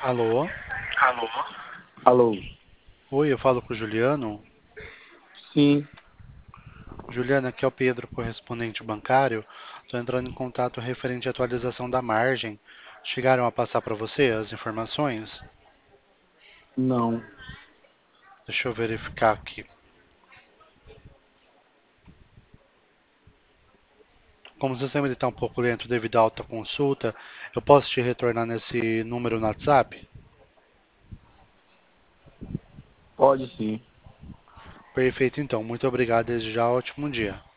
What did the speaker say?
Alô? Alô? Alô? Oi, eu falo com o Juliano. Sim, Juliano, aqui é o Pedro, correspondente bancário. Estou entrando em contato referente à atualização da margem. Chegaram a passar para você as informações? não. Deixa eu verificar aqui. Como o sistema está um pouco lento devido à alta consulta, eu posso te retornar nesse número no WhatsApp? Pode sim. Perfeito, então. Muito obrigado. Desde já, ótimo dia.